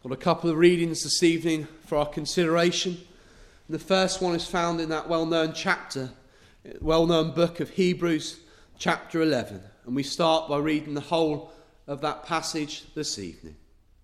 Got a couple of readings this evening for our consideration. The first one is found in that well-known book of Hebrews, chapter 11. And we start by reading the whole of that passage this evening.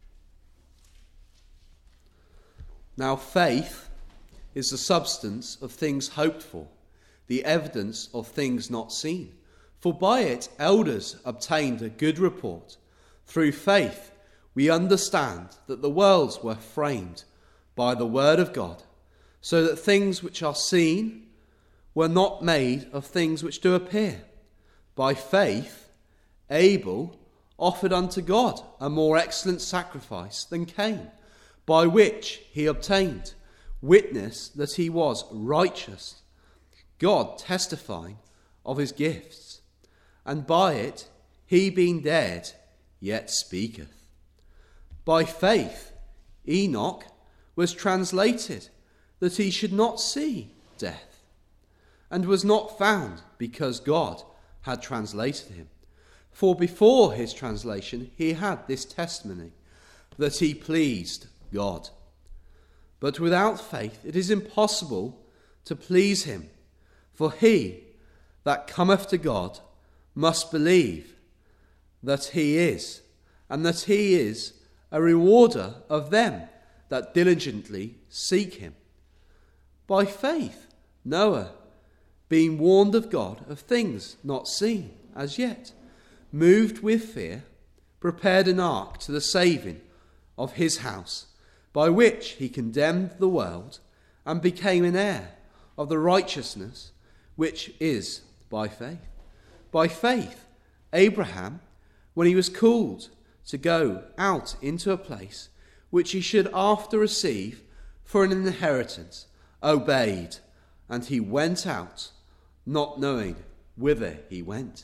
Now faith is the substance of things hoped for, the evidence of things not seen. For by it elders obtained a good report. Through faith we understand that the worlds were framed by the word of God, so that things which are seen were not made of things which do appear. By faith Abel offered unto God a more excellent sacrifice than Cain, by which he obtained witness that he was righteous, God testifying of his gifts. And by it he being dead yet speaketh. By faith Enoch was translated that he should not see death, and was not found because God had translated him. For before his translation he had this testimony, that he pleased God. But without faith it is impossible to please him. For he that cometh to God must believe that he is, and that he is a rewarder of them that diligently seek him. By faith Noah, being warned of God of things not seen as yet, moved with fear, prepared an ark to the saving of his house, by which he condemned the world, and became an heir of the righteousness which is by faith. By faith Abraham, when he was called to go out into a place which he should after receive for an inheritance, obeyed, and he went out, not knowing whither he went.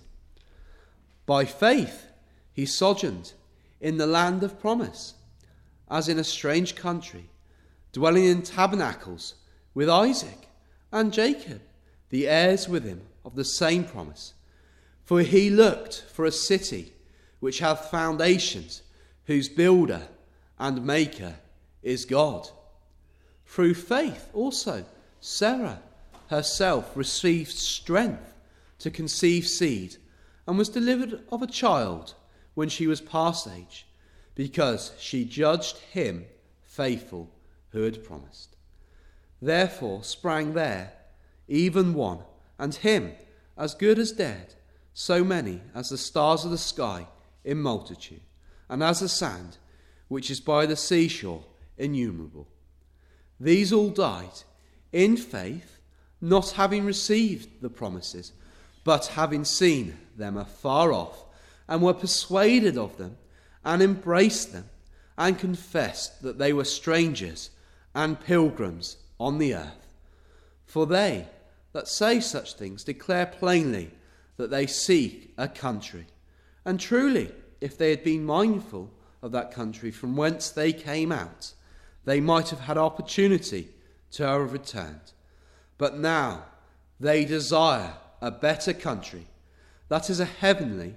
By faith he sojourned in the land of promise, as in a strange country, dwelling in tabernacles with Isaac and Jacob, the heirs with him of the same promise. For he looked for a city which hath foundations, whose builder and maker is God. Through faith also Sarah herself received strength to conceive seed, and was delivered of a child when she was past age, because she judged him faithful who had promised. Therefore sprang there even one, and him as good as dead, so many as the stars of the sky in multitude, and as the sand which is by the seashore innumerable. These all died in faith, not having received the promises, but having seen them afar off, and were persuaded of them, and embraced them, and confessed that they were strangers and pilgrims on the earth. For they that say such things declare plainly that they seek a country. And truly, if they had been mindful of that country from whence they came out, they might have had opportunity to have returned. But now they desire a better country, that is a heavenly,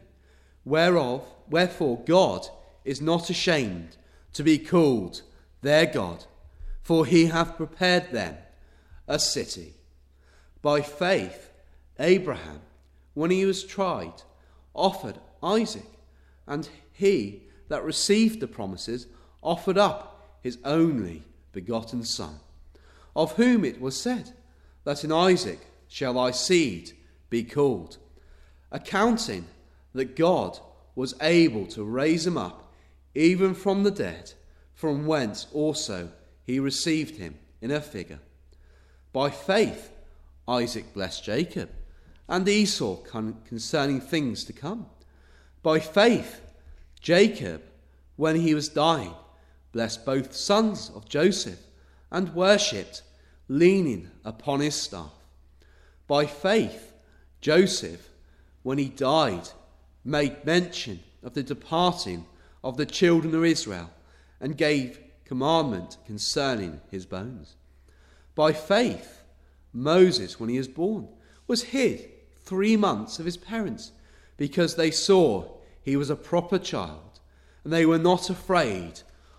wherefore God is not ashamed to be called their God, for he hath prepared them a city. By faith Abraham, when he was tried, offered Isaac, and he that received the promises offered up his only begotten son, of whom it was said, that in Isaac shall thy seed be called, accounting that God was able to raise him up even from the dead, from whence also he received him in a figure. By faith Isaac blessed Jacob and Esau concerning things to come. By faith Jacob, when he was dying, blessed both sons of Joseph, and worshipped, leaning upon his staff. By faith Joseph, when he died, made mention of the departing of the children of Israel, and gave commandment concerning his bones. By faith Moses, when he was born, was hid 3 months of his parents, because they saw he was a proper child, and they were not afraid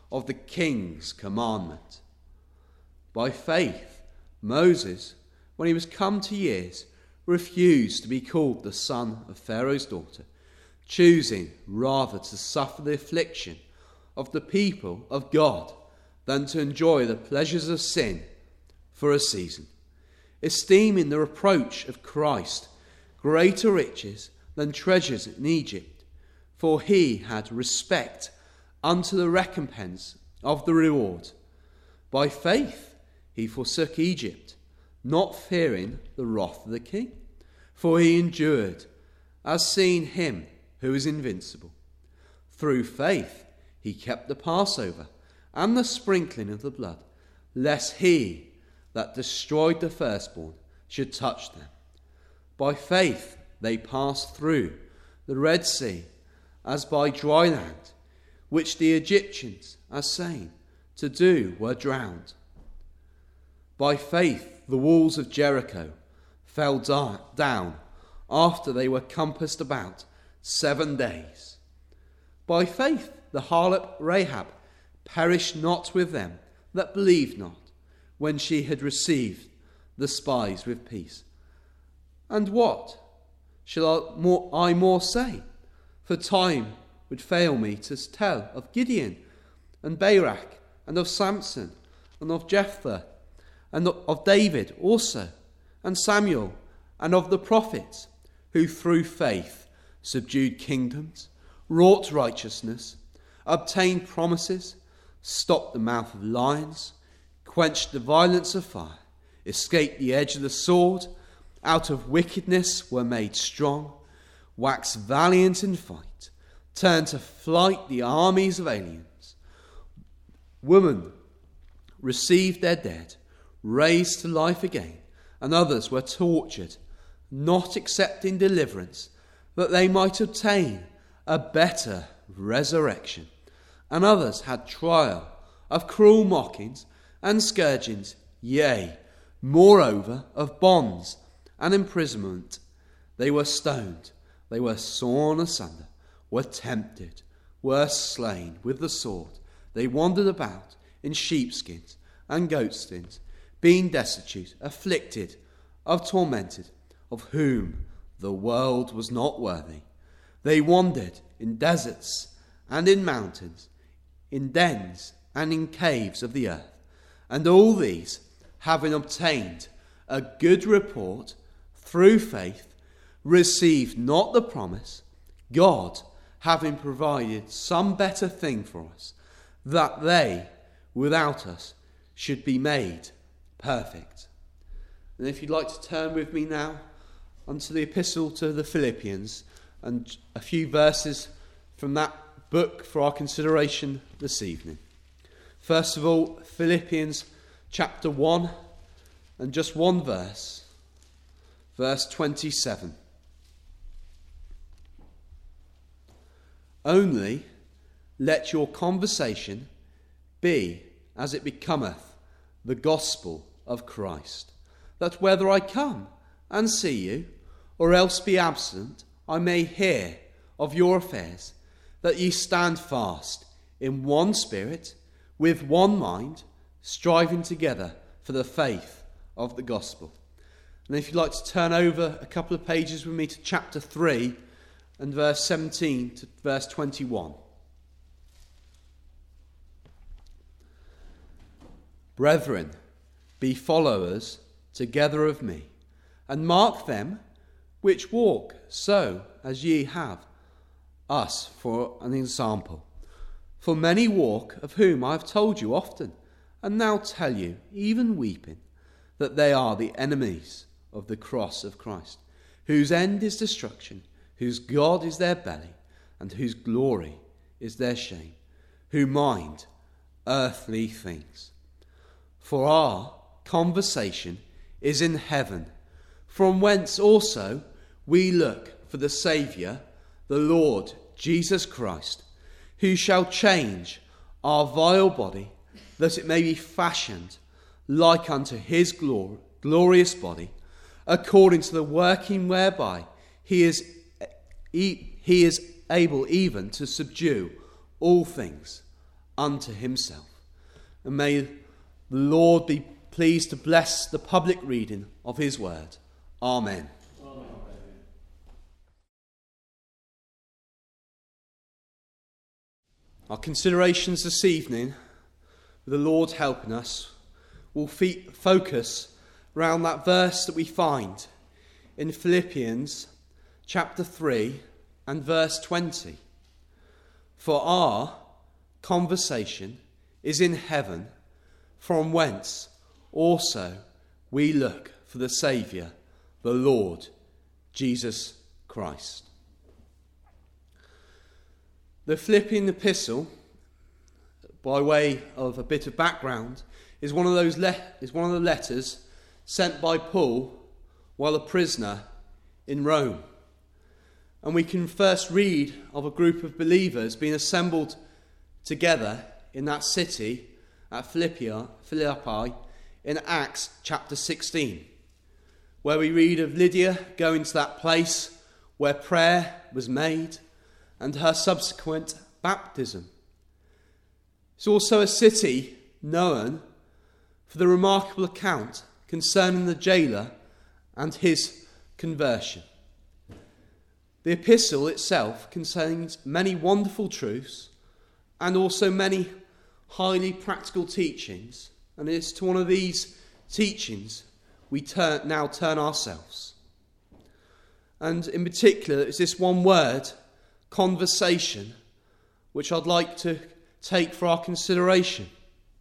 of the king's commandment. By faith, Moses, when he was come to years, refused to be called the son of Pharaoh's daughter, choosing rather to suffer the affliction of the people of God than to enjoy the pleasures of sin for a season, esteeming the reproach of Christ greater riches than treasures in Egypt, for he had respect unto the recompense of the reward. By faith he forsook Egypt, not fearing the wrath of the king, for he endured, as seeing him who is invincible. Through faith he kept the Passover and the sprinkling of the blood, lest he that destroyed the firstborn should touch them. By faith they passed through the Red Sea as by dry land, which the Egyptians, as saying to do, were drowned. By faith the walls of Jericho fell down after they were compassed about 7 days. By faith the harlot Rahab perished not with them that believed not, when she had received the spies with peace. And what shall I more say? For time would fail me to tell of Gideon and Barak and of Samson and of Jephthah and of David also and Samuel and of the prophets, who through faith subdued kingdoms, wrought righteousness, obtained promises, stopped the mouth of lions, quenched the violence of fire, escaped the edge of the sword, out of wickedness were made strong, waxed valiant in fight, turned to flight the armies of aliens. Women received their dead, raised to life again, and others were tortured, not accepting deliverance, that they might obtain a better resurrection. And others had trial of cruel mockings and scourgings, yea, moreover, of bonds and imprisonment. They were stoned, they were sawn asunder, were tempted, were slain with the sword. They wandered about in sheepskins and goatskins, being destitute, afflicted, tormented, of whom the world was not worthy. They wandered in deserts and in mountains, in dens and in caves of the earth. And all these, having obtained a good report through faith, received not the promise, God having provided some better thing for us, that they, without us, should be made perfect. And if you'd like to turn with me now onto the epistle to the Philippians, and a few verses from that book for our consideration this evening. First of all, Philippians chapter 1, and just one verse, verse 27. Only let your conversation be as it becometh the gospel of Christ, that whether I come and see you, or else be absent, I may hear of your affairs, that ye stand fast in one spirit, with one mind, striving together for the faith of the gospel. And if you'd like to turn over a couple of pages with me to chapter 3 and verse 17 to verse 21. Brethren, be followers together of me, and mark them which walk so as ye have us for an example. For many walk, of whom I have told you often, and now tell you, even weeping, that they are the enemies of the cross of Christ, whose end is destruction, whose God is their belly, and whose glory is their shame, who mind earthly things. For our conversation is in heaven, from whence also we look for the Saviour, the Lord Jesus Christ, who shall change our vile body, that it may be fashioned like unto his glorious body, according to the working whereby he is able even to subdue all things unto himself. And may the Lord be pleased to bless the public reading of his word. Amen. Amen. Our considerations this evening, with the Lord helping us, will focus around that verse that we find in Philippians chapter 3 and verse 20. For our conversation is in heaven, from whence also we look for the Saviour, the Lord Jesus Christ. The Philippian epistle, by way of a bit of background, is one of the letters sent by Paul while a prisoner in Rome. And we can first read of a group of believers being assembled together in that city at Philippi in Acts chapter 16, where we read of Lydia going to that place where prayer was made and her subsequent baptism. It's also a city known for the remarkable account concerning the jailer and his conversion. The epistle itself contains many wonderful truths and also many highly practical teachings, and it's to one of these teachings we now turn ourselves. And in particular, it's this one word, conversation, which I'd like to take for our consideration.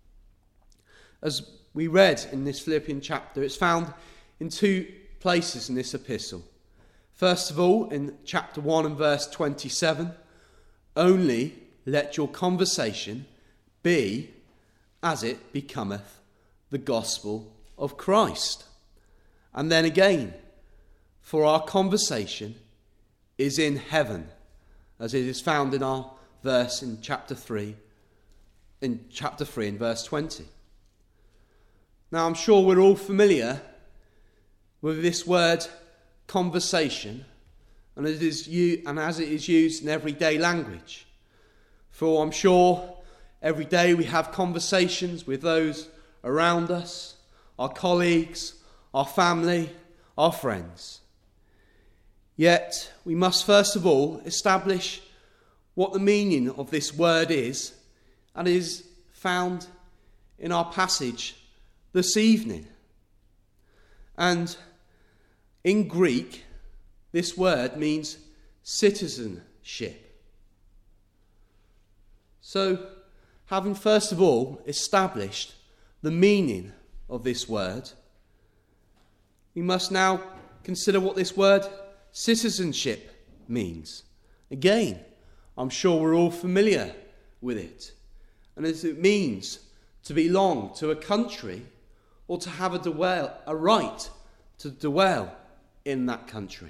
As we read in this Philippian chapter, it's found in two places in this epistle. First of all, in chapter 1 and verse 27, only let your conversation be as it becometh the gospel of Christ. And then again, for our conversation is in heaven, as it is found in our verse in chapter 3 in verse 20. Now, I'm sure we're all familiar with this word conversation, and as it is used in everyday language. For I'm sure every day we have conversations with those around us, our colleagues, our family, our friends. Yet we must first of all establish what the meaning of this word is, and it is found in our passage this evening. And in Greek, this word means citizenship. So, having first of all established the meaning of this word, we must now consider what this word citizenship means. Again, I'm sure we're all familiar with it. And as it means to belong to a country or to have a right to dwell in that country.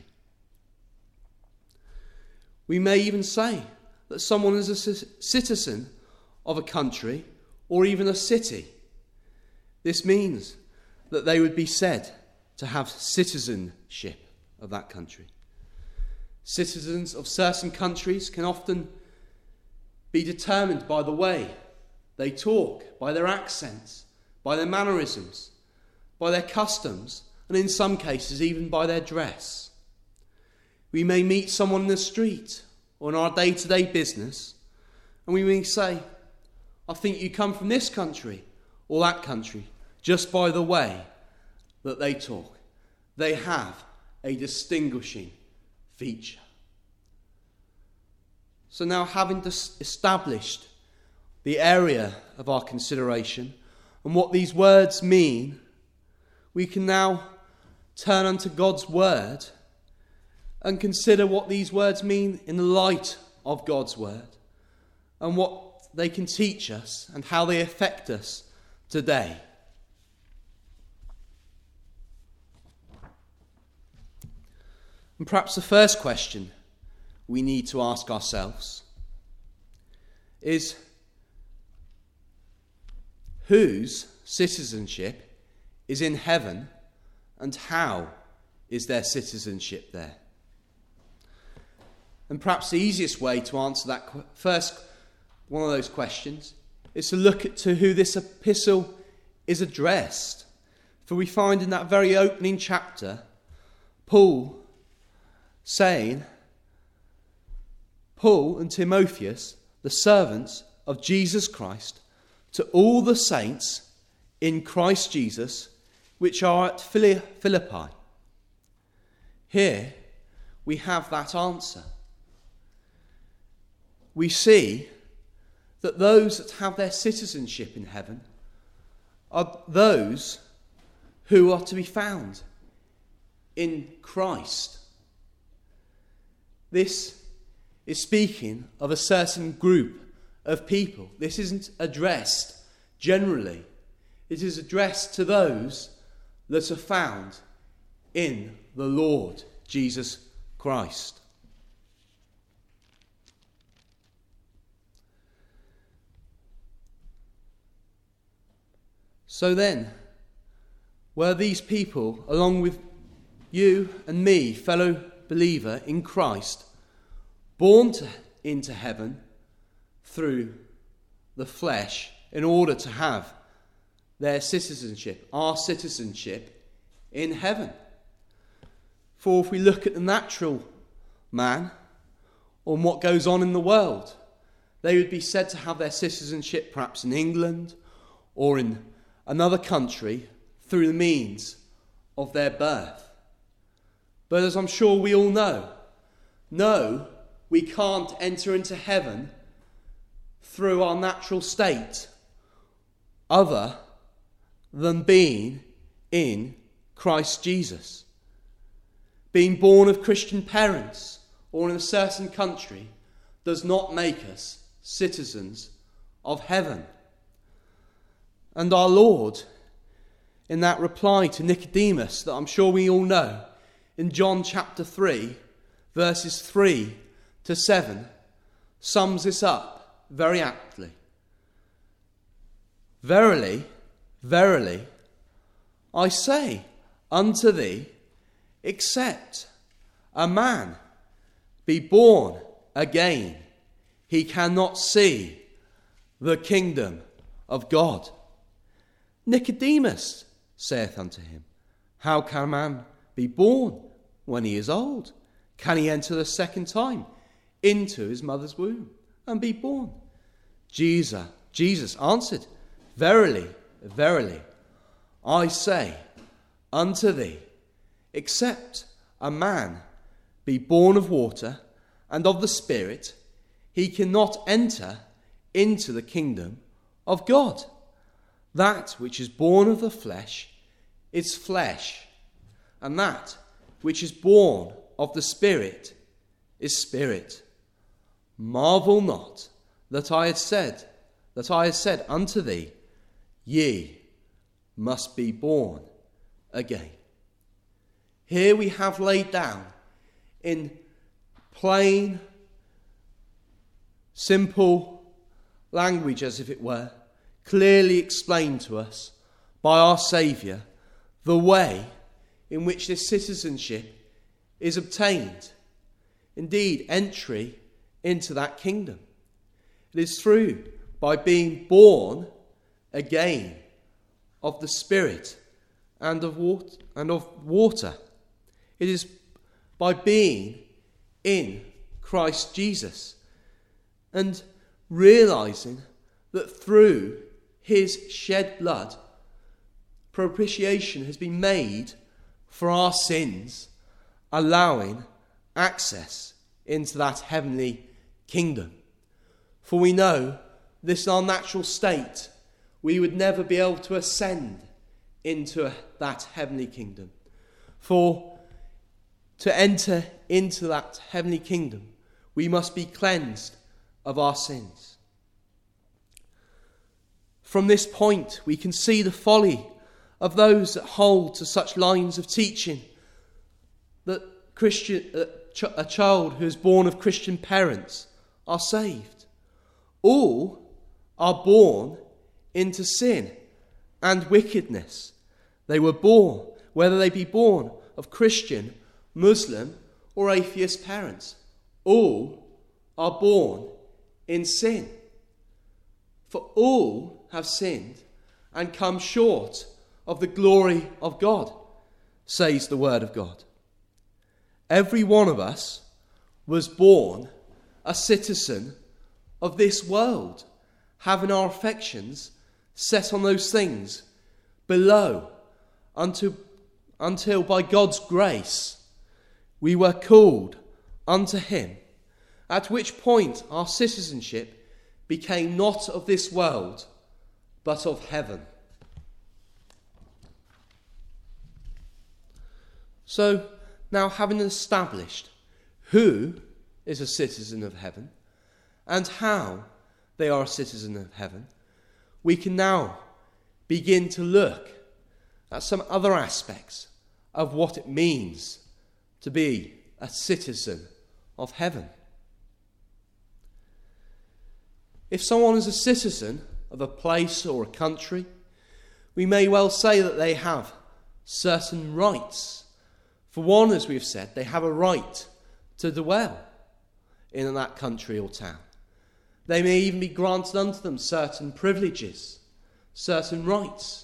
We may even say that someone is a citizen of a country or even a city. This means that they would be said to have citizenship of that country. Citizens of certain countries can often be determined by the way they talk, by their accents, by their mannerisms, by their customs, and in some cases even by their dress. We may meet someone in the street or in our day-to-day business, and we may say, I think you come from this country or that country, just by the way that they talk. They have a distinguishing feature. So now, having established the area of our consideration and what these words mean, we can now turn unto God's word and consider what these words mean in the light of God's word and what they can teach us and how they affect us today. And perhaps the first question we need to ask ourselves is, whose citizenship is in heaven, and how is their citizenship there? And perhaps the easiest way to answer that first one of those questions is to look at to who this epistle is addressed. For we find in that very opening chapter, Paul saying, Paul and Timotheus, the servants of Jesus Christ, to all the saints in Christ Jesus, which are at Philippi. Here we have that answer. We see that those that have their citizenship in heaven are those who are to be found in Christ. This is speaking of a certain group of people. This isn't addressed generally. It is addressed to those that are found in the Lord Jesus Christ. So then, were these people, along with you and me, fellow believer in Christ, born into heaven through the flesh in order to have their citizenship, our citizenship in heaven? For if we look at the natural man on what goes on in the world, they would be said to have their citizenship perhaps in England or in another country through the means of their birth. But as I'm sure we all know, no, we can't enter into heaven through our natural state other than being in Christ Jesus. Being born of Christian parents or in a certain country does not make us citizens of heaven. And our Lord, in that reply to Nicodemus that I'm sure we all know, in John chapter 3, verses 3 to 7, sums this up very aptly. Verily, verily, I say unto thee, except a man be born again, he cannot see the kingdom of God. Nicodemus saith unto him, how can a man be born when he is old? Can he enter the second time into his mother's womb and be born? Jesus answered, verily, verily, I say unto thee, except a man be born of water and of the Spirit, he cannot enter into the kingdom of God. That which is born of the flesh is flesh, and that which is born of the Spirit is spirit. Marvel not that I had said unto thee, ye must be born again. Here we have laid down in plain, simple language, as if it were, clearly explained to us by our Saviour, the way in which this citizenship is obtained. Indeed, entry into that kingdom. It is through by being born again of the Spirit and of water. It is by being in Christ Jesus and realizing that through his shed blood, propitiation has been made for our sins, allowing access into that heavenly kingdom. For we know this in our natural state, we would never be able to ascend into that heavenly kingdom. For to enter into that heavenly kingdom, we must be cleansed of our sins. From this point, we can see the folly of those that hold to such lines of teaching that a child who is born of Christian parents are saved. All are born into sin and wickedness. They were born, whether they be born of Christian, Muslim or atheist parents, all are born in sin. For all have sinned and come short of the glory of God, says the word of God. Every one of us was born a citizen of this world, having our affections set on those things below, until by God's grace we were called unto him, at which point our citizenship became not of this world, but of heaven. So, now having established who is a citizen of heaven and how they are a citizen of heaven, we can now begin to look at some other aspects of what it means to be a citizen of heaven. If someone is a citizen of a place or a country, we may well say that they have certain rights. For one, as we've said, they have a right to dwell in that country or town. They may even be granted unto them certain privileges, certain rights.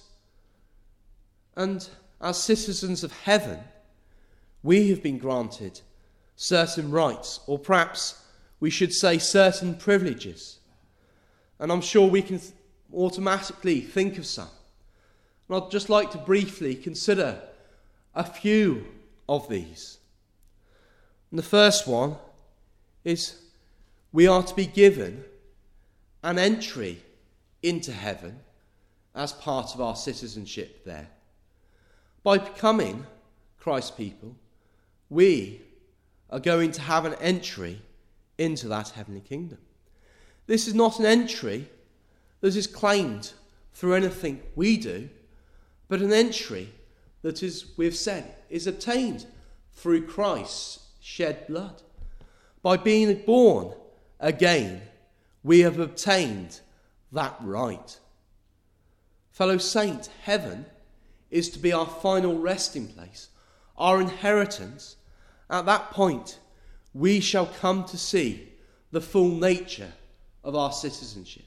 And as citizens of heaven, we have been granted certain rights, or perhaps we should say certain privileges. And I'm sure we can automatically think of some. And I'd just like to briefly consider a few of these. And the first one is we are to be given an entry into heaven as part of our citizenship there. By becoming Christ's people, we are going to have an entry into that heavenly kingdom. This is not an entry that is claimed through anything we do, but an entry that is, we've said, is obtained through Christ's shed blood. By being born again, we have obtained that right. Fellow saint, heaven is to be our final resting place, our inheritance. At that point, we shall come to see the full nature of our citizenship.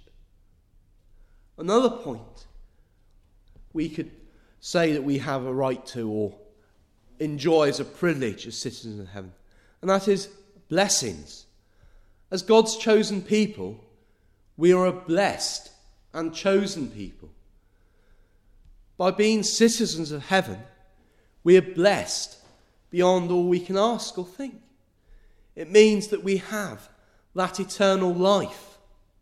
Another point we could say that we have a right to or enjoy as a privilege as citizens of heaven, and that is blessings. As God's chosen people, we are a blessed and chosen people. By being citizens of heaven, we are blessed beyond all we can ask or think. It means that we have that eternal life.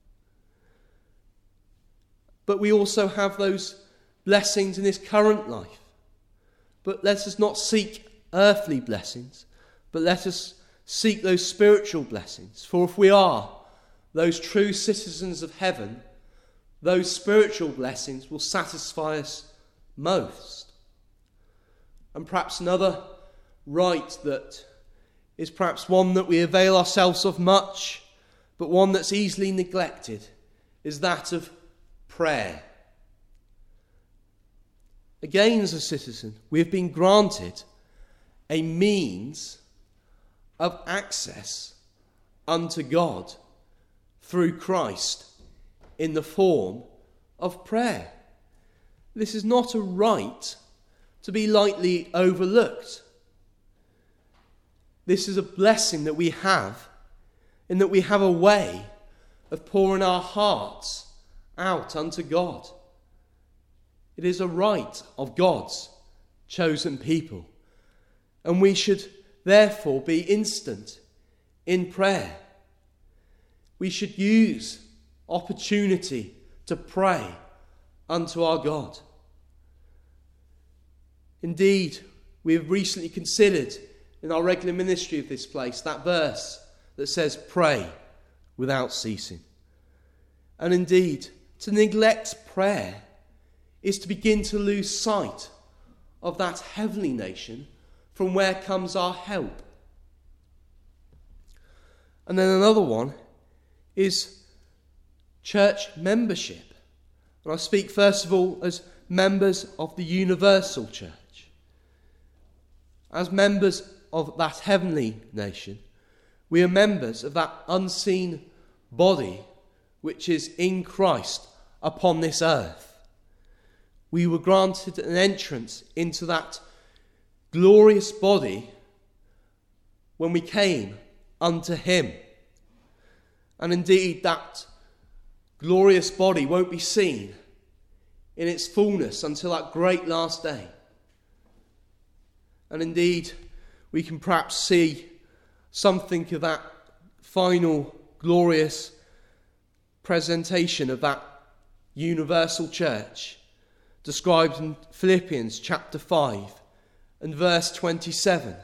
But we also have those blessings in this current life. But let us not seek earthly blessings, but let us seek those spiritual blessings. For if we are those true citizens of heaven, those spiritual blessings will satisfy us most. And perhaps another right that is perhaps one that we avail ourselves of much, but one that's easily neglected, is that of prayer. Again, as a citizen, we have been granted a means of access unto God through Christ in the form of prayer. This is not a right to be lightly overlooked. This is a blessing that we have, in that we have a way of pouring our hearts out unto God. It is a right of God's chosen people, and we should therefore be instant in prayer. We should use opportunity to pray unto our God. Indeed, we have recently considered in our regular ministry of this place that verse that says, "Pray without ceasing." And indeed, to neglect prayer is to begin to lose sight of that heavenly nation from where comes our help. And then another one is church membership. And I speak first of all as members of the universal church. As members of that heavenly nation, we are members of that unseen body which is in Christ upon this earth. We were granted an entrance into that glorious body when we came unto him. And indeed, that glorious body won't be seen in its fullness until that great last day. And indeed, we can perhaps see something of that final glorious presentation of that universal church described in Philippians chapter 5 and verse 27.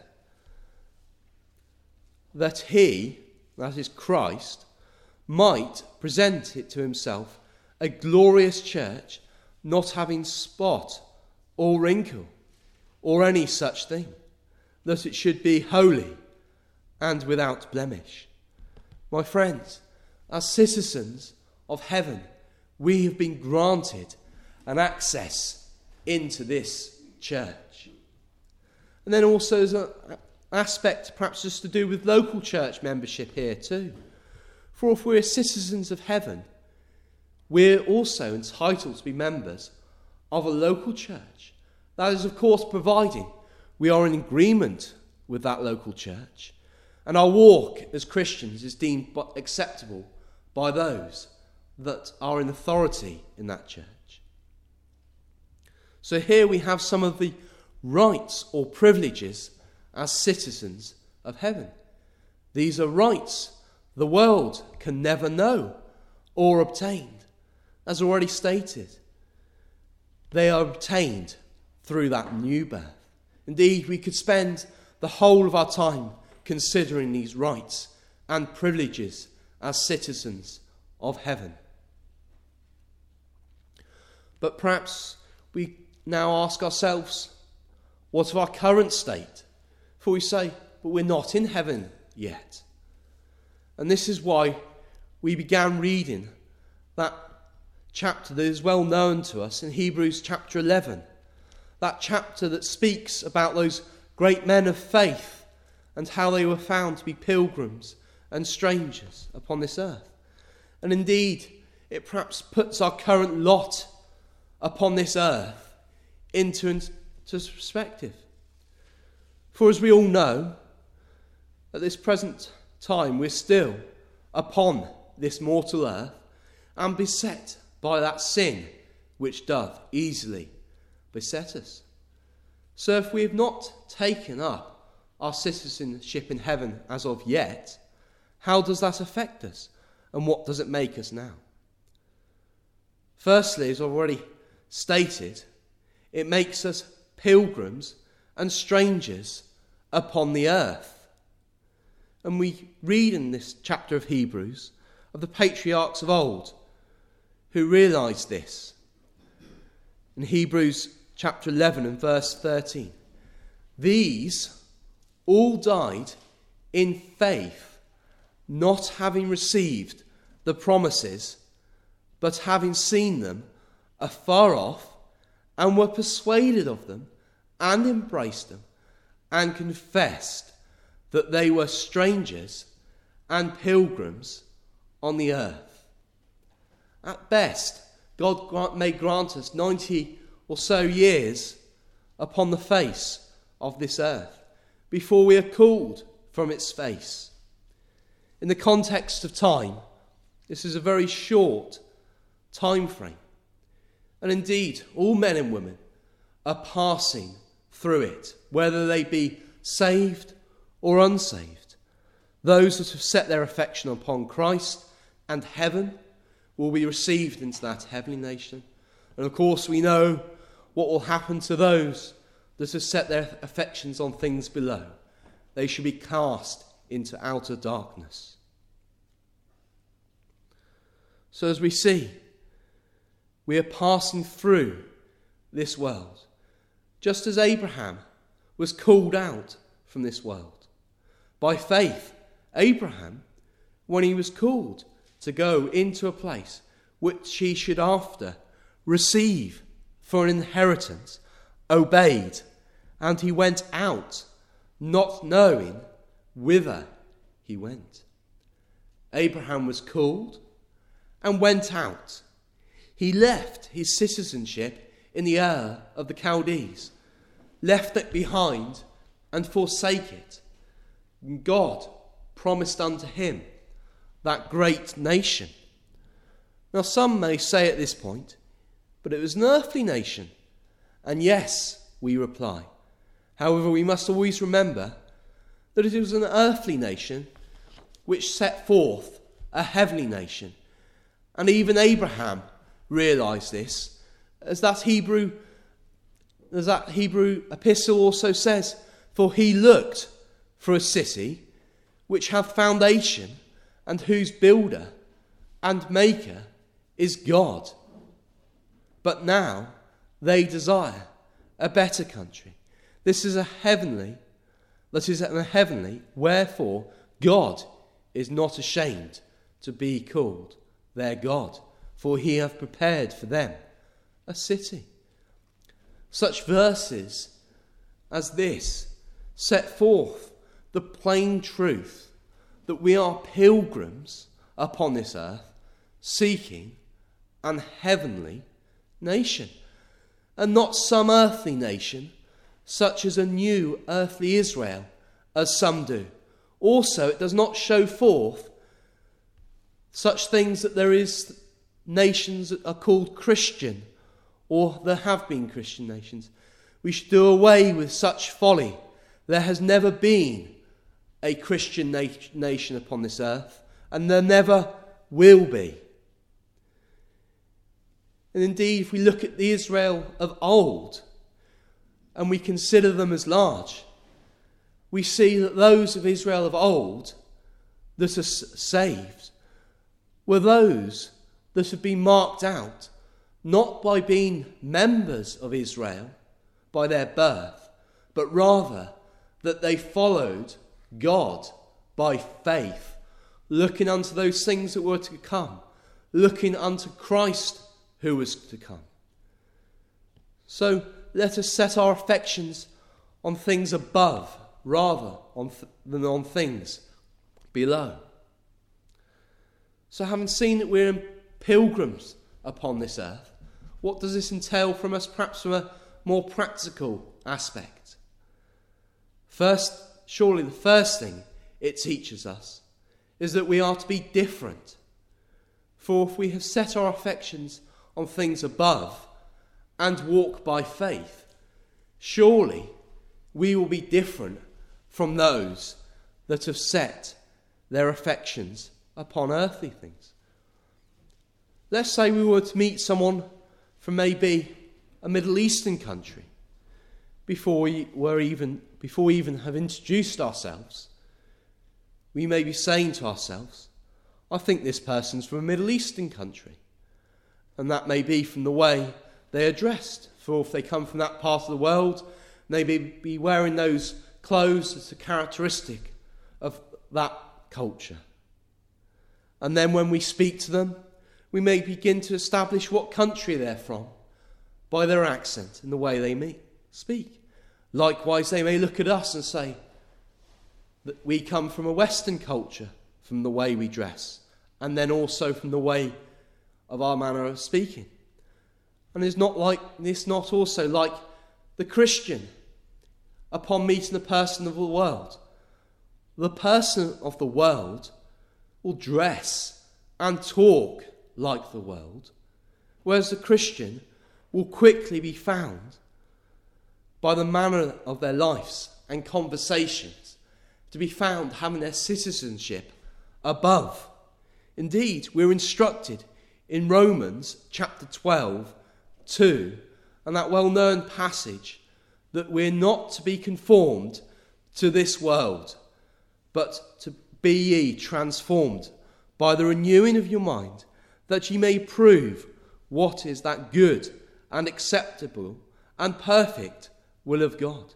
That he, that is Christ, might present it to himself a glorious church, not having spot or wrinkle or any such thing, that it should be holy and without blemish. My friends, as citizens of heaven, we have been granted an access into this church. And then also there's an aspect perhaps just to do with local church membership here too. For if we're citizens of heaven, we're also entitled to be members of a local church. That is, of course, providing we are in agreement with that local church and our walk as Christians is deemed acceptable by those that are in authority in that church. So here we have some of the rights or privileges as citizens of heaven. These are rights the world can never know or obtain. As already stated, they are obtained through that new birth. Indeed, we could spend the whole of our time considering these rights and privileges as citizens of heaven. But perhaps we now ask ourselves, what of our current state? For we say, but we're not in heaven yet. And this is why we began reading that chapter that is well known to us in Hebrews chapter 11. That chapter that speaks about those great men of faith and how they were found to be pilgrims and strangers upon this earth. And indeed, it perhaps puts our current lot upon this earth into perspective. For as we all know, at this present time we're still upon this mortal earth and beset by that sin which doth easily beset us. So if we have not taken up our citizenship in heaven as of yet, how does that affect us and what does it make us now? Firstly, as already stated, it makes us pilgrims and strangers upon the earth. And we read in this chapter of Hebrews of the patriarchs of old who realised this. In Hebrews chapter 11 and verse 13, these all died in faith, not having received the promises, but having seen them afar off, and were persuaded of them, and embraced them, and confessed that they were strangers and pilgrims on the earth. At best, God may grant us 90 or so years upon the face of this earth before we are called from its face. In the context of time, this is a very short time frame. And indeed, all men and women are passing through it, whether they be saved or unsaved. Those that have set their affection upon Christ and heaven will be received into that heavenly nation. And of course we know what will happen to those that have set their affections on things below. They shall be cast into outer darkness. So as we see, we are passing through this world, just as Abraham was called out from this world. By faith, Abraham, when he was called to go into a place which he should after receive for an inheritance, obeyed, and he went out, not knowing whither he went. Abraham was called, and went out. He left his citizenship in the Ur of the Chaldees, left it behind and forsake it. And God promised unto him that great nation. Now some may say at this point, but it was an earthly nation. And yes, we reply. However, we must always remember that it was an earthly nation which set forth a heavenly nation. And even Abraham realised this, as that Hebrew epistle also says, for he looked for a city which hath foundation, and whose builder and maker is God. But now they desire a better country. This is a heavenly, wherefore God is not ashamed to be called their God, for he hath prepared for them a city. Such verses as this set forth the plain truth that we are pilgrims upon this earth, seeking an heavenly nation, and not some earthly nation, such as a new earthly Israel, as some do. Also, it does not show forth such things that there is nations that are called Christian, or there have been Christian nations. We should do away with such folly. There has never been a Christian nation upon this earth, and there never will be. And indeed, if we look at the Israel of old, and we consider them as large, we see that those of Israel of old that are saved were those that have been marked out not by being members of Israel by their birth, but rather that they followed God by faith, looking unto those things that were to come, looking unto Christ who was to come. So let us set our affections on things above rather than on things below. So having seen that we're pilgrims upon this earth, what does this entail from us, perhaps from a more practical aspect? First, surely the first thing it teaches us is that we are to be different. For if we have set our affections on things above and walk by faith, surely we will be different from those that have set their affections upon earthly things. Let's say we were to meet someone from maybe a Middle Eastern country before we even have introduced ourselves. We may be saying to ourselves, I think this person's from a Middle Eastern country. And that may be from the way they are dressed. For if they come from that part of the world, they may be wearing those clothes that's a characteristic of that culture. And then when we speak to them, we may begin to establish what country they're from by their accent and the way they speak. Likewise, they may look at us and say that we come from a Western culture, from the way we dress, and then also from the way of our manner of speaking. And it's not also like the Christian upon meeting the person of the world. The person of the world will dress and talk like the world, whereas the Christian will quickly be found by the manner of their lives and conversations to be found having their citizenship above. Indeed, we're instructed in Romans chapter 12, 2, and that well-known passage, that we're not to be conformed to this world, but to be ye transformed by the renewing of your mind, that ye may prove what is that good and acceptable and perfect will of God.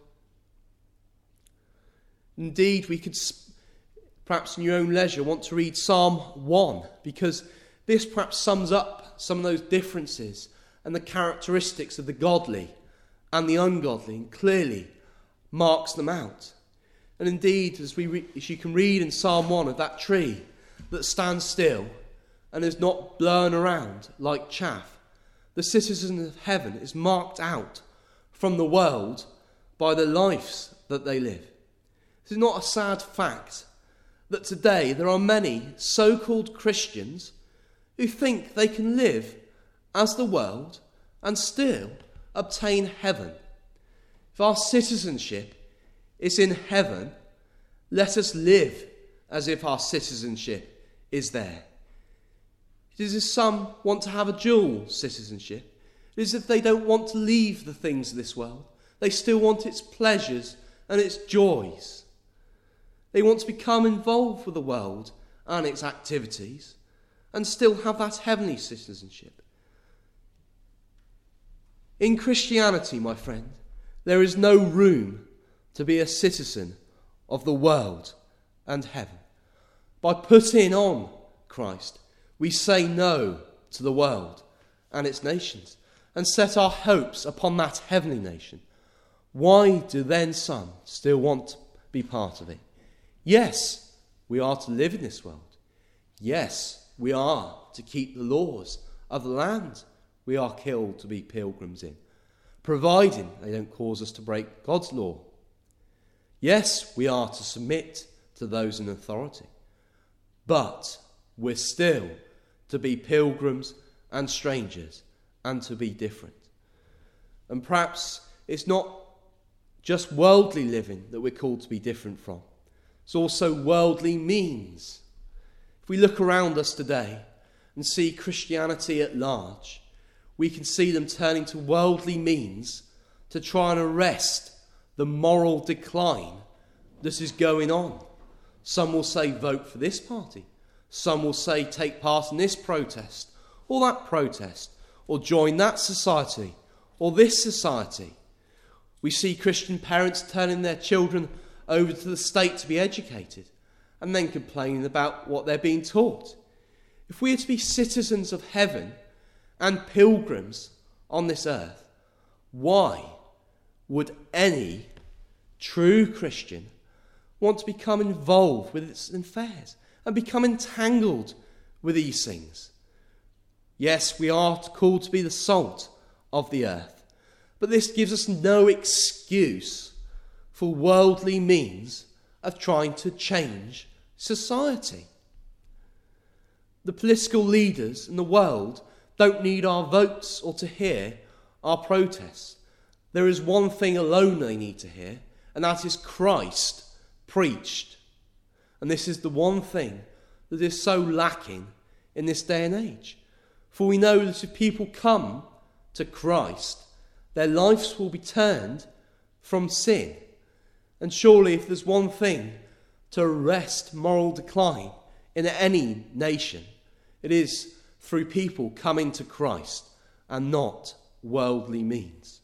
Indeed, we could, perhaps in your own leisure, want to read Psalm 1, because this perhaps sums up some of those differences and the characteristics of the godly and the ungodly, and clearly marks them out. And indeed, as you can read in Psalm 1 of that tree that stands still and is not blown around like chaff. The citizen of heaven is marked out from the world by the lives that they live. This is not a sad fact that today there are many so-called Christians who think they can live as the world and still obtain heaven. If our citizenship is in heaven, let us live as if our citizenship is there. It is as some want to have a dual citizenship. It is if they don't want to leave the things of this world. They still want its pleasures and its joys. They want to become involved with the world and its activities and still have that heavenly citizenship. In Christianity, my friend, there is no room to be a citizen of the world and heaven. By putting on Christ, we say no to the world and its nations and set our hopes upon that heavenly nation. Why do then some still want to be part of it? Yes, we are to live in this world. Yes, we are to keep the laws of the land we are called to be pilgrims in, providing they don't cause us to break God's law. Yes, we are to submit to those in authority, but we're still to be pilgrims and strangers and to be different. And perhaps it's not just worldly living that we're called to be different from. It's also worldly means. If we look around us today and see Christianity at large, we can see them turning to worldly means to try and arrest the moral decline that is going on. Some will say vote for this party. Some will say take part in this protest or that protest, or join that society or this society. We see Christian parents turning their children over to the state to be educated and then complaining about what they're being taught. If we are to be citizens of heaven and pilgrims on this earth, why would any true Christian want to become involved with its affairs and become entangled with these things? Yes, we are called to be the salt of the earth, but this gives us no excuse for worldly means of trying to change society. The political leaders in the world don't need our votes or to hear our protests. There is one thing alone they need to hear, and that is Christ preached. And this is the one thing that is so lacking in this day and age. For we know that if people come to Christ, their lives will be turned from sin. And surely if there's one thing to arrest moral decline in any nation, it is through people coming to Christ and not worldly means.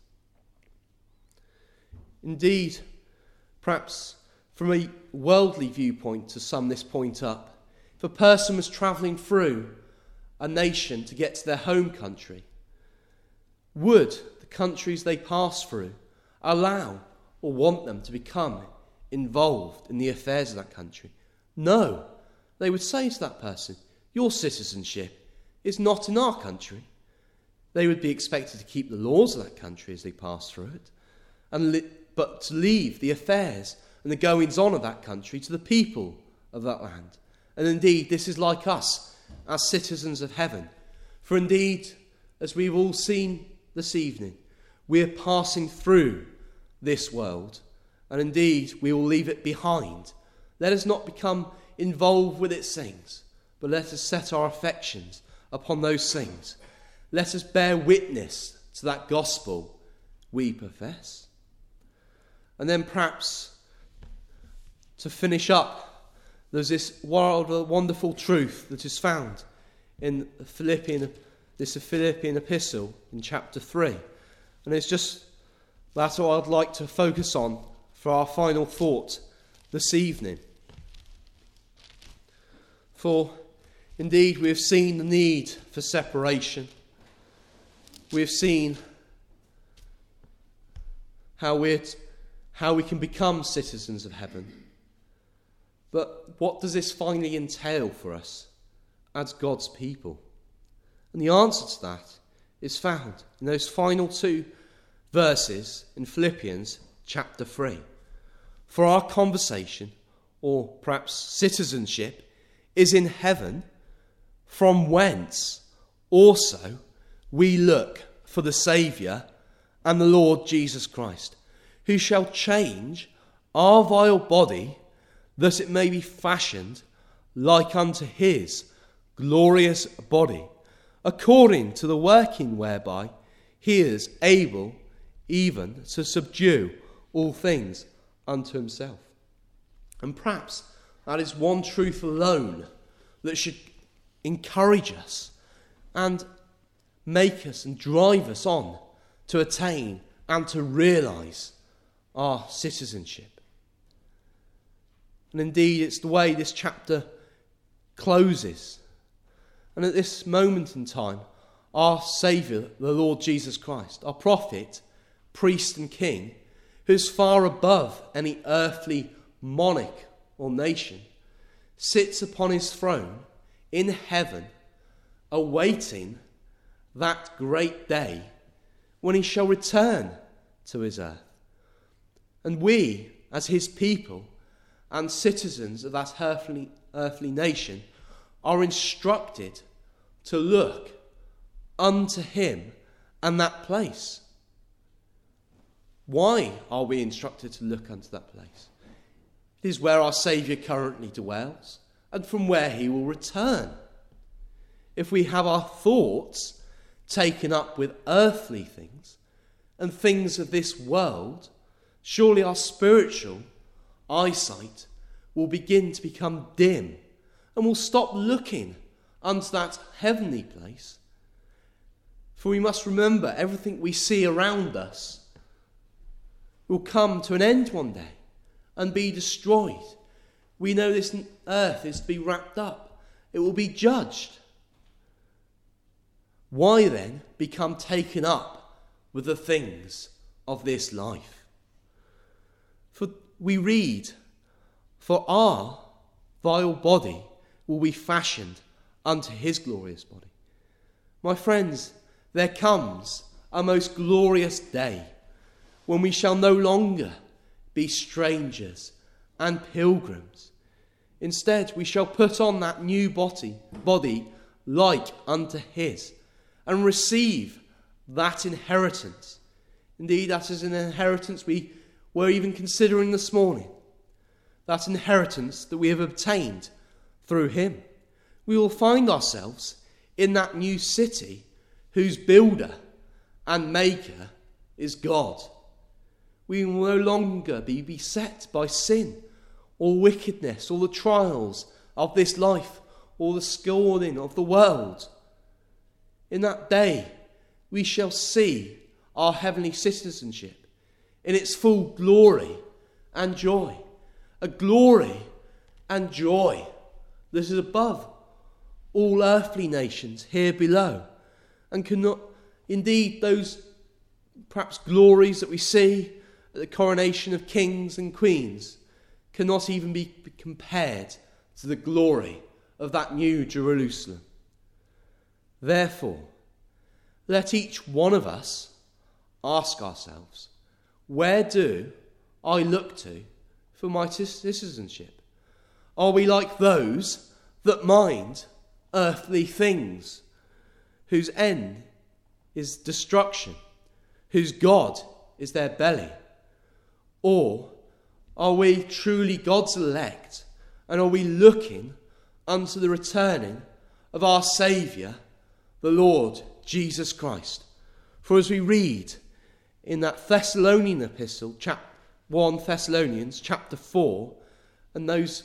Indeed, perhaps from a worldly viewpoint to sum this point up, if a person was travelling through a nation to get to their home country, would the countries they pass through allow or want them to become involved in the affairs of that country? No. They would say to that person, your citizenship is not in our country. They would be expected to keep the laws of that country as they pass through it, but to leave the affairs and the goings-on of that country to the people of that land. And indeed, this is like us as citizens of heaven. For indeed, as we've all seen this evening, we are passing through this world, and indeed we will leave it behind. Let us not become involved with its things, but let us set our affections upon those things. Let us bear witness to that gospel we profess. And then perhaps to finish up, there's this wonderful truth that is found in this Philippian epistle in chapter 3. And it's just that's what I'd like to focus on for our final thought this evening. For indeed we have seen the need for separation. We have seen how we can become citizens of heaven. But what does this finally entail for us as God's people? And the answer to that is found in those final 2 verses in Philippians chapter 3. For our conversation, or perhaps citizenship, is in heaven, from whence also we look for the Saviour and the Lord Jesus Christ, who shall change our vile body, that it may be fashioned like unto his glorious body, according to the working whereby he is able even to subdue all things unto himself. And perhaps that is one truth alone that should encourage us and make us and drive us on to attain and to realise our citizenship. And indeed, it's the way this chapter closes. And at this moment in time, our Saviour, the Lord Jesus Christ, our prophet, priest and king, who is far above any earthly monarch or nation, sits upon his throne in heaven, awaiting that great day when he shall return to his earth. And we, as his people and citizens of that earthly nation, are instructed to look unto him and that place. Why are we instructed to look unto that place? It is where our Saviour currently dwells and from where he will return. If we have our thoughts taken up with earthly things and things of this world, surely our spiritual eyesight will begin to become dim and will stop looking unto that heavenly place. For we must remember, everything we see around us will come to an end one day and be destroyed. We know this earth is to be wrapped up. It will be judged. Why then become taken up with the things of this life? For we read, for our vile body will be fashioned unto his glorious body. My friends, there comes a most glorious day when we shall no longer be strangers and pilgrims. Instead, we shall put on that new body like unto his, and receive that inheritance. Indeed, that is an inheritance we were even considering this morning. That inheritance that we have obtained through him. We will find ourselves in that new city whose builder and maker is God. We will no longer be beset by sin or wickedness or the trials of this life or the scorning of the world. In that day, we shall see our heavenly citizenship in its full glory and joy. A glory and joy that is above all earthly nations here below, and cannot, indeed, those perhaps glories that we see at the coronation of kings and queens cannot even be compared to the glory of that new Jerusalem. Therefore, let each one of us ask ourselves, where do I look to for my citizenship? Are we like those that mind earthly things, whose end is destruction, whose God is their belly? Or are we truly God's elect, and are we looking unto the returning of our Saviour, the Lord Jesus Christ? For as we read in that Thessalonian epistle, 1 Thessalonians chapter 4, and those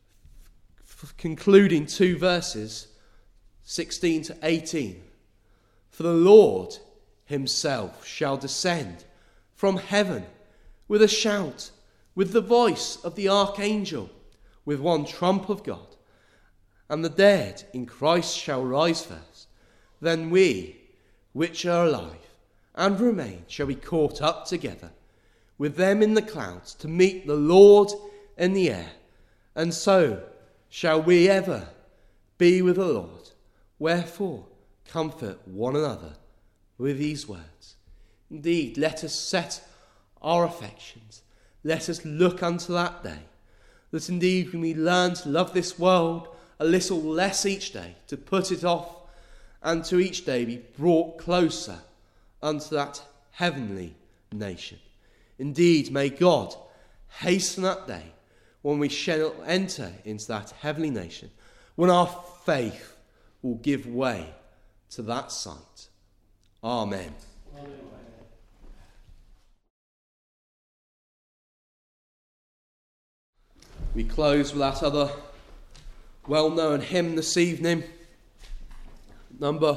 concluding 2 verses, 16 to 18, for the Lord himself shall descend from heaven with a shout, with the voice of the archangel, with one trump of God, and the dead in Christ shall rise first. Then we, which are alive and remain, shall be caught up together with them in the clouds to meet the Lord in the air, and so shall we ever be with the Lord. Wherefore, comfort one another with these words. Indeed, let us set our affections. Let us look unto that day, that indeed when we learn to love this world a little less each day, to put it off, and to each day be brought closer unto that heavenly nation. Indeed, may God hasten that day when we shall enter into that heavenly nation, when our faith will give way to that sight. Amen. Amen. We close with that other well-known hymn this evening, number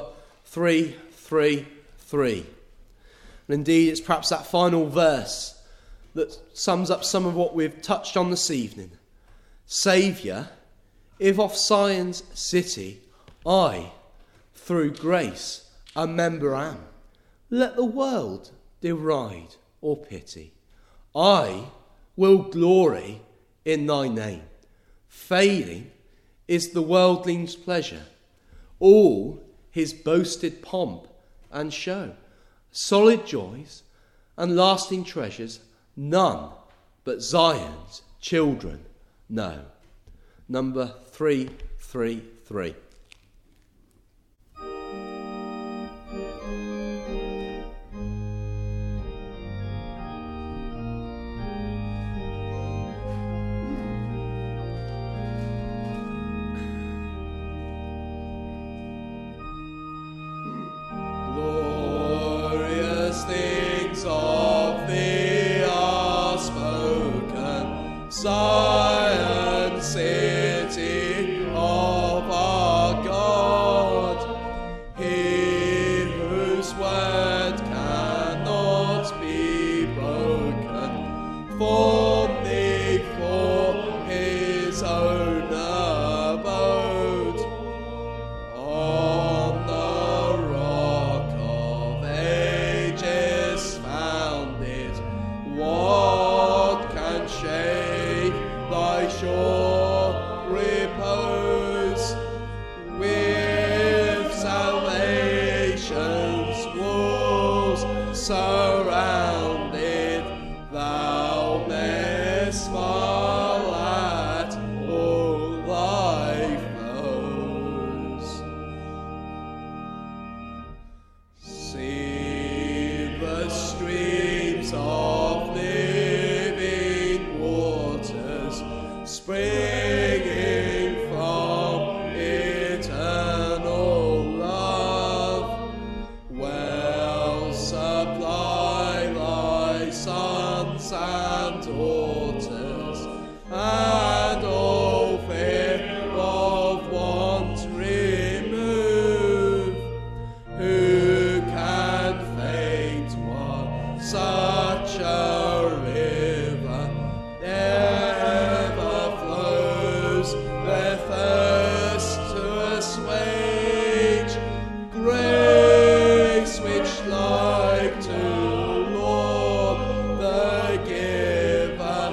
333. And indeed, it's perhaps that final verse that sums up some of what we've touched on this evening. Saviour, if of Zion's city I, through grace, a member am, let the world deride or pity. I will glory in thy name. Failing is the worldling's pleasure, all his boasted pomp and show. Solid joys and lasting treasures none but Zion's children know. Number 333. Zion, city of our God, He whose word cannot be broken, formed thee for His own abode. On the rock of ages founded, what can shake thy sure repose? With salvation's walls surrounded, thou mayst smile at all thy foes. See the streams of living waters springing from eternal love. Well supply thy sons and daughters, and all fear of want remove. Who can faint what such a river ever flows, their thirst to assuage? Grace which like to Lord the giver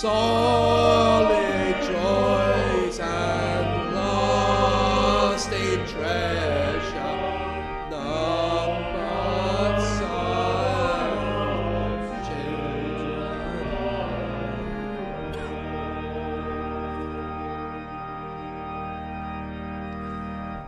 solid joys and lasting treasure, none but silent children.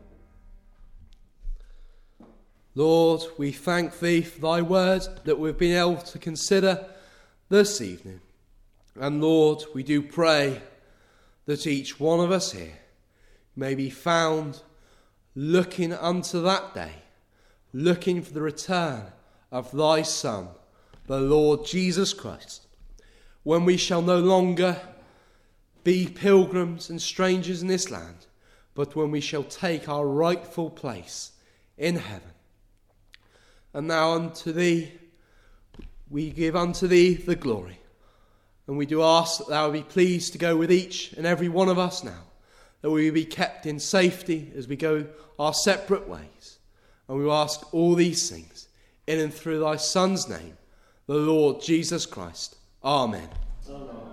Lord, we thank thee for thy word that we've been able to consider this evening. And Lord, we do pray that each one of us here may be found looking unto that day, looking for the return of thy Son, the Lord Jesus Christ, when we shall no longer be pilgrims and strangers in this land, but when we shall take our rightful place in heaven. And now unto thee, we give unto thee the glory. And we do ask that thou be pleased to go with each and every one of us now, that we be kept in safety as we go our separate ways. And we ask all these things in and through thy Son's name, the Lord Jesus Christ. Amen. Amen.